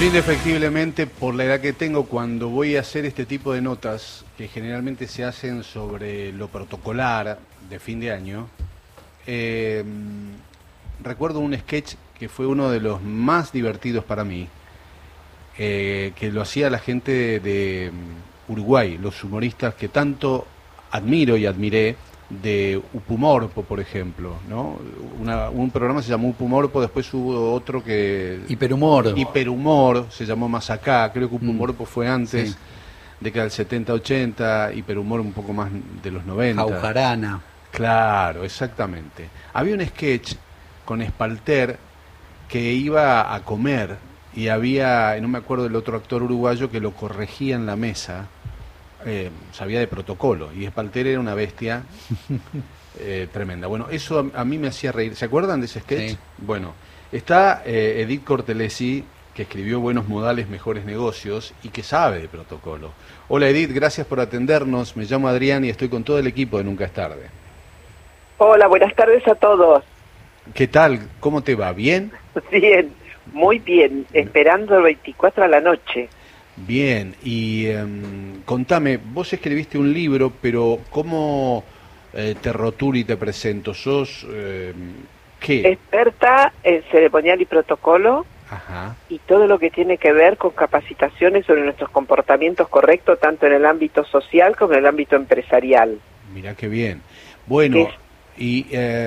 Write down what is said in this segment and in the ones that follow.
Yo indefectiblemente, por la edad que tengo, cuando voy a hacer este tipo de notas, que generalmente se hacen sobre lo protocolar de fin de año, recuerdo un sketch que fue uno de los más divertidos para mí, que lo hacía la gente de Uruguay, los humoristas que tanto admiro y admiré, de Upumorpo, por ejemplo, ¿no? Un programa se llamó Upumorpo, después hubo otro que... Hiperhumor, se llamó más acá, creo que Upumorpo fue antes, sí. década del 70-80, Hiperhumor un poco más de los 90. Jaujarana. Claro, exactamente. Había un sketch con Espalter que iba a comer y había, no me acuerdo del otro actor uruguayo que lo corregía en la mesa. Sabía de protocolo y Espalter era una bestia tremenda. Bueno, eso a mí me hacía reír. ¿Se acuerdan de ese sketch? Sí. Bueno, está Edith Cortelesi, que escribió Buenos Modales, Mejores Negocios y que sabe de protocolo. Hola Edith, gracias por atendernos. Me llamo Adrián y estoy con todo el equipo de Nunca es Tarde. Hola, buenas tardes a todos. ¿Qué tal? ¿Cómo te va? ¿Bien? Bien, muy bien. Esperando el 24 a la noche. Bien, y contame, vos escribiste un libro, pero ¿cómo te rotulo y te presento? ¿Sos qué? Experta en ceremonial y protocolo. Ajá. Y todo lo que tiene que ver con capacitaciones sobre nuestros comportamientos correctos, tanto en el ámbito social como en el ámbito empresarial. Mirá qué bien. Bueno, y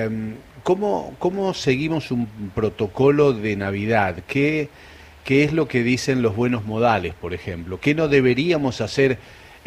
¿cómo seguimos un protocolo de Navidad? ¿Qué es lo que dicen los buenos modales, por ejemplo? ¿Qué no deberíamos hacer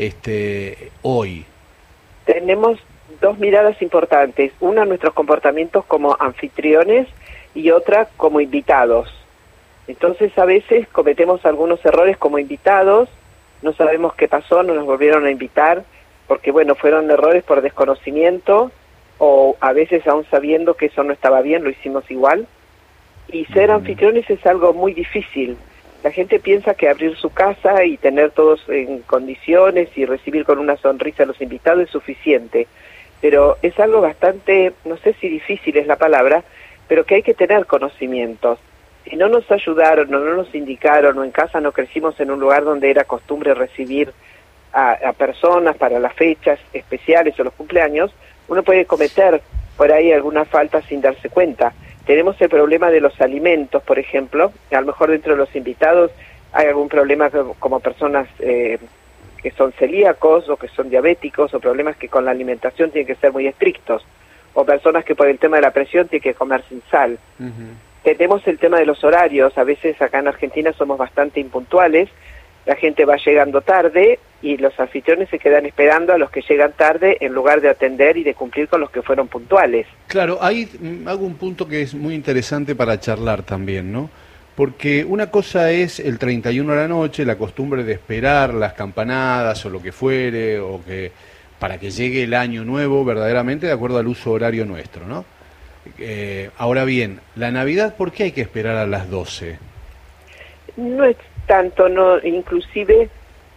hoy? Tenemos dos miradas importantes. Una, nuestros comportamientos como anfitriones y otra como invitados. Entonces, a veces cometemos algunos errores como invitados, no sabemos qué pasó, no nos volvieron a invitar, porque, bueno, fueron errores por desconocimiento, o a veces aún sabiendo que eso no estaba bien, lo hicimos igual. Y ser anfitriones es algo muy difícil. La gente piensa que abrir su casa y tener todos en condiciones y recibir con una sonrisa a los invitados es suficiente. Pero es algo bastante, no sé si difícil es la palabra, pero que hay que tener conocimientos. Si no nos ayudaron o no nos indicaron o en casa no crecimos en un lugar donde era costumbre recibir a personas para las fechas especiales o los cumpleaños, uno puede cometer por ahí alguna falta sin darse cuenta. Tenemos el problema de los alimentos, por ejemplo. A lo mejor dentro de los invitados hay algún problema como personas que son celíacos o que son diabéticos o problemas que con la alimentación tienen que ser muy estrictos. O personas que por el tema de la presión tienen que comer sin sal. Tenemos el tema de los horarios. A veces acá en Argentina somos bastante impuntuales. La gente va llegando tarde y los anfitriones se quedan esperando a los que llegan tarde en lugar de atender y de cumplir con los que fueron puntuales. Claro, ahí hago un punto que es muy interesante para charlar también, ¿no? Porque una cosa es el 31 de la noche, la costumbre de esperar las campanadas o lo que fuere, o que para que llegue el año nuevo verdaderamente de acuerdo al uso horario nuestro, ¿no? Ahora bien, la Navidad, ¿por qué hay que esperar a las 12? No es tanto, no, inclusive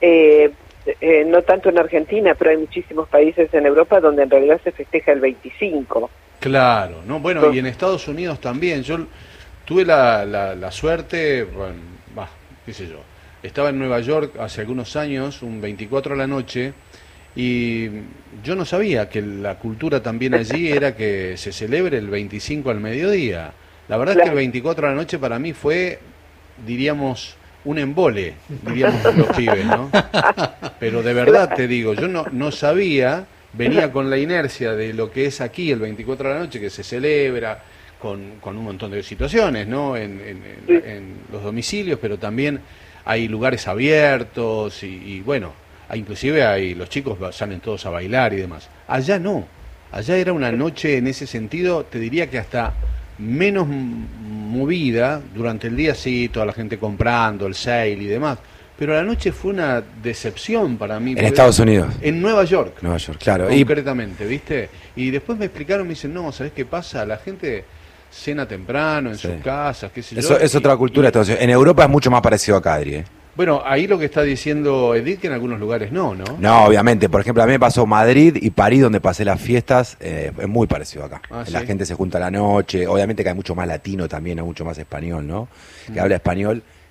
no tanto en Argentina, pero hay muchísimos países en Europa donde en realidad se festeja el 25. Claro, no, bueno, y en Estados Unidos también. Yo tuve la suerte, bueno, qué sé yo, estaba en Nueva York hace algunos años, un 24 a la noche, y yo no sabía que la cultura también allí era que se celebre el 25 al mediodía. La verdad es que el 24 a la noche para mí fue, diríamos, un embole, diríamos los pibes, ¿no? Pero de verdad te digo, yo no sabía, venía con la inercia de lo que es aquí el 24 de la noche, que se celebra con un montón de situaciones, ¿no? En los domicilios, pero también hay lugares abiertos y bueno, inclusive los chicos salen todos a bailar y demás. Allá no, allá era una noche en ese sentido, te diría que hasta menos movida. Durante el día sí, toda la gente comprando, el sale y demás, pero la noche fue una decepción para mí. En Estados Unidos. En Nueva York. Nueva York, claro. Concretamente, ¿viste? Y después me explicaron, me dicen, no, ¿sabés qué pasa? La gente cena temprano en sus casas, qué sé yo. Eso es otra cultura de Estados Unidos. En Europa es mucho más parecido acá, Adri, Bueno, ahí lo que está diciendo Edith, que en algunos lugares no. No, obviamente. Por ejemplo, a mí me pasó Madrid y París, donde pasé las fiestas, es muy parecido acá. La gente se junta a la noche, obviamente que hay mucho más latino también, hay mucho más español, ¿no? Que habla español.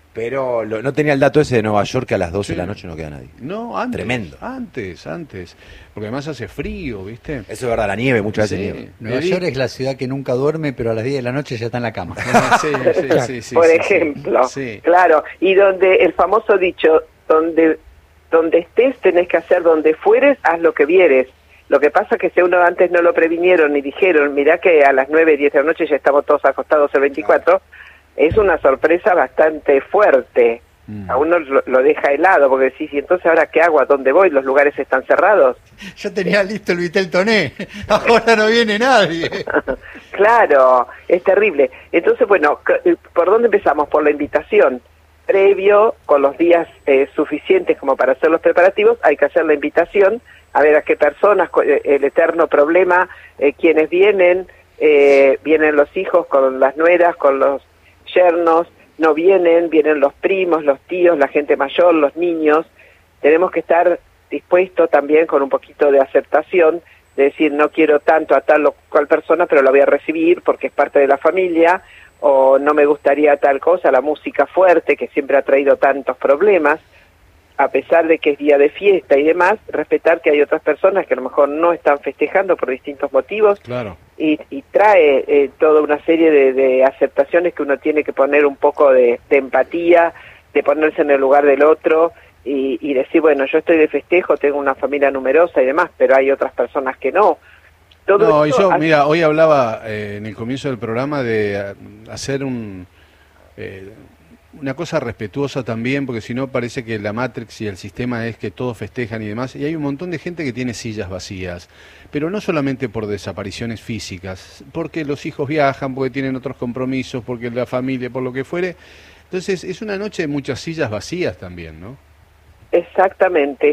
Pero no tenía el dato ese de Nueva York, que a las 12 Sí. de la noche no queda nadie. No, antes. Tremendo. Antes. Porque además hace frío, ¿viste? Eso es verdad, la nieve, muchas veces Sí. nieve. Nueva York es la ciudad que nunca duerme, pero a las 10 de la noche ya está en la cama. Sí, Por sí, ejemplo, sí. claro, y donde el famoso dicho, donde estés tenés que hacer, donde fueres, haz lo que vieres. Lo que pasa es que si uno antes no lo previnieron y dijeron, mirá que a las 9, 10 de la noche ya estamos todos acostados el 24, es una sorpresa bastante fuerte. A uno lo deja helado, porque decís, ¿y entonces ahora qué hago? ¿A dónde voy? ¿Los lugares están cerrados? Yo tenía listo el Vitel Toné, ahora no viene nadie. Claro, es terrible. Entonces, bueno, ¿por dónde empezamos? Por la invitación. Previo, con los días suficientes como para hacer los preparativos, hay que hacer la invitación a ver a qué personas, el eterno problema, quienes vienen los hijos con las nueras, con los yernos, no vienen los primos, los tíos, la gente mayor, los niños. Tenemos que estar dispuestos también con un poquito de aceptación, de decir, no quiero tanto a tal o cual persona, pero la voy a recibir porque es parte de la familia, o no me gustaría tal cosa, la música fuerte que siempre ha traído tantos problemas, a pesar de que es día de fiesta y demás, respetar que hay otras personas que a lo mejor no están festejando por distintos motivos, Claro. y trae toda una serie de aceptaciones que uno tiene que poner un poco de empatía, de ponerse en el lugar del otro y decir, bueno, yo estoy de festejo, tengo una familia numerosa y demás, pero hay otras personas que no. Todo No, y esto yo, hace- mira, hoy hablaba en el comienzo del programa de hacer una cosa respetuosa también, porque si no parece que la Matrix y el sistema es que todos festejan y demás, y hay un montón de gente que tiene sillas vacías, pero no solamente por desapariciones físicas, porque los hijos viajan, porque tienen otros compromisos, porque la familia, por lo que fuere. Entonces es una noche de muchas sillas vacías también, ¿no? Exactamente.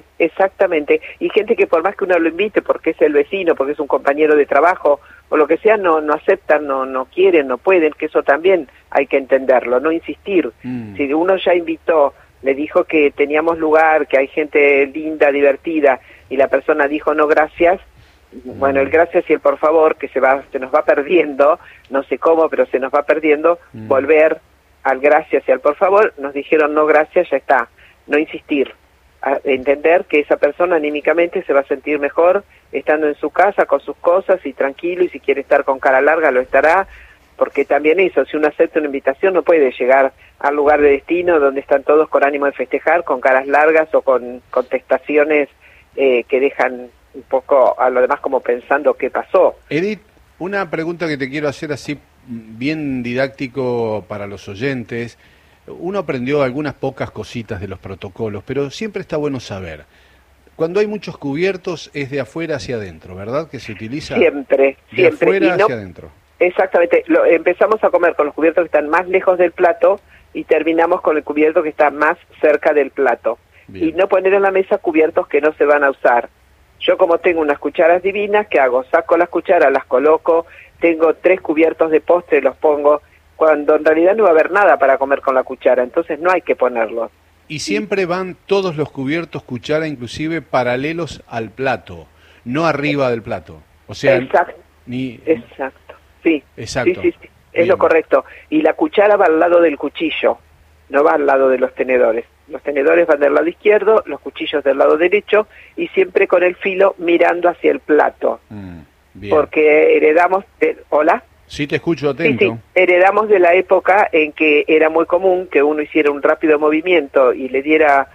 Y gente que por más que uno lo invite, porque es el vecino, porque es un compañero de trabajo, o lo que sea, no aceptan, no quieren, no pueden, que eso también hay que entenderlo, no insistir. Si uno ya invitó, le dijo que teníamos lugar, que hay gente linda, divertida, y la persona dijo no gracias, bueno, el gracias y el por favor, que se nos va perdiendo, no sé cómo, pero se nos va perdiendo, volver al gracias y al por favor, nos dijeron no gracias, ya está, no insistir. A entender que esa persona anímicamente se va a sentir mejor estando en su casa con sus cosas y tranquilo, y si quiere estar con cara larga lo estará, porque también eso, si uno acepta una invitación no puede llegar al lugar de destino donde están todos con ánimo de festejar, con caras largas o con contestaciones que dejan un poco a lo demás como pensando qué pasó. Edith, una pregunta que te quiero hacer así bien didáctico para los oyentes. Uno aprendió algunas pocas cositas de los protocolos, pero siempre está bueno saber. Cuando hay muchos cubiertos es de afuera hacia adentro, ¿verdad? Que se utiliza Siempre. de afuera Y no- hacia adentro. Exactamente, empezamos a comer con los cubiertos que están más lejos del plato y terminamos con el cubierto que está más cerca del plato. Bien. Y no poner en la mesa cubiertos que no se van a usar. Yo como tengo unas cucharas divinas, ¿qué hago? Saco las cucharas, las coloco, tengo 3 cubiertos de postre, los pongo, cuando en realidad no va a haber nada para comer con la cuchara, entonces no hay que ponerlos. Y siempre van todos los cubiertos, cuchara inclusive, paralelos al plato, no arriba del plato. O sea, Exacto. ni... Exacto, sí. Exacto. Sí, es Bien. lo correcto. Y la cuchara va al lado del cuchillo, no va al lado de los tenedores. Los tenedores van del lado izquierdo, los cuchillos del lado derecho, y siempre con el filo mirando hacia el plato. Bien. Porque heredamos... ¿Hola? Sí, te escucho Sí, atento. sí, heredamos de la época en que era muy común que uno hiciera un rápido movimiento y le diera,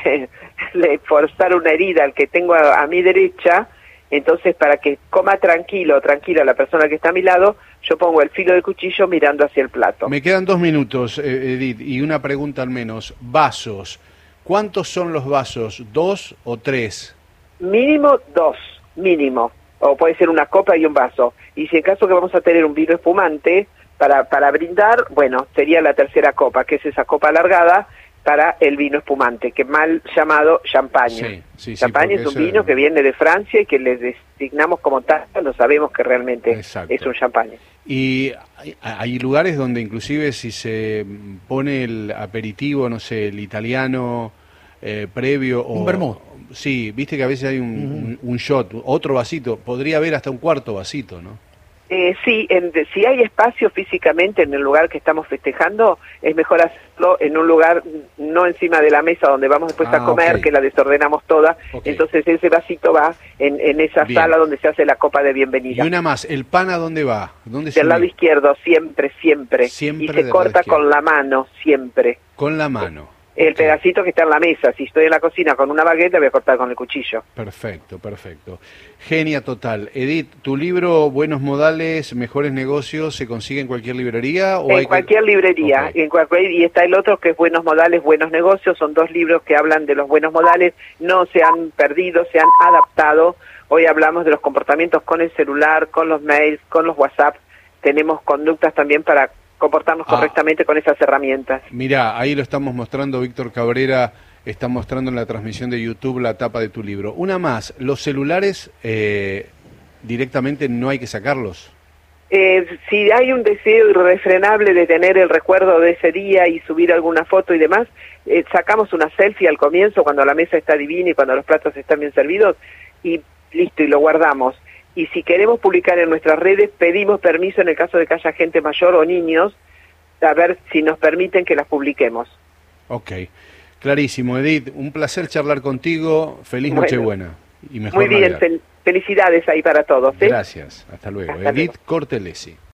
le forzara una herida al que tengo a mi derecha. Entonces, para que coma tranquila la persona que está a mi lado, yo pongo el filo del cuchillo mirando hacia el plato. Me quedan 2 minutos, Edith, y una pregunta al menos. Vasos. ¿Cuántos son los vasos? ¿2 o 3? Mínimo 2, mínimo. O puede ser una copa y un vaso. Y si en caso que vamos a tener un vino espumante para brindar, bueno, sería la tercera copa, que es esa copa alargada para el vino espumante, que mal llamado champaña. Sí, Champaña porque es un eso- vino que viene de Francia y que le designamos como tal, no sabemos que realmente Exacto. es un champaña. Y hay lugares donde inclusive si se pone el aperitivo, no sé, el italiano previo o... Un vermut. Sí, viste que a veces hay un shot, otro vasito, podría haber hasta un cuarto vasito, ¿no? Sí, si hay espacio físicamente en el lugar que estamos festejando, es mejor hacerlo en un lugar no encima de la mesa donde vamos después a comer, ok. que la desordenamos toda. Ok. Entonces ese vasito va en esa Bien. sala donde se hace la copa de Y bienvenida. una más, ¿el pan a dónde va? ¿Dónde se Del lado ubica? izquierdo, siempre, siempre. Siempre Y del se lado corta izquierdo. con la mano, siempre. Con la mano. El Ok. pedacito que está en la mesa. Si estoy en la cocina con una baguette, voy a cortar con el cuchillo. Perfecto, perfecto. Genia total. Edith, ¿tu libro Buenos Modales, Mejores Negocios se consigue en cualquier librería? ¿O hay En que- cualquier librería, Ok. y está el otro que es Buenos Modales, Buenos Negocios, son 2 libros que hablan de los buenos modales, no se han perdido, se han adaptado. Hoy hablamos de los comportamientos con el celular, con los mails, con los WhatsApp, tenemos conductas también para comportarnos correctamente con esas herramientas. Mirá, ahí lo estamos mostrando, Víctor Cabrera está mostrando en la transmisión de YouTube la tapa de tu libro. Una más, los celulares directamente no hay que sacarlos. Si hay un deseo irrefrenable de tener el recuerdo de ese día y subir alguna foto y demás, sacamos una selfie al comienzo cuando la mesa está divina y cuando los platos están bien servidos y listo, y lo guardamos. Y si queremos publicar en nuestras redes, pedimos permiso en el caso de que haya gente mayor o niños, a ver si nos permiten que las publiquemos. Ok, clarísimo, Edith, un placer charlar contigo, feliz Bueno. Nochebuena y mejor Muy bien, Navidad. felicidades ahí para todos. Gracias, hasta luego. Hasta Edith luego. Cortelesi.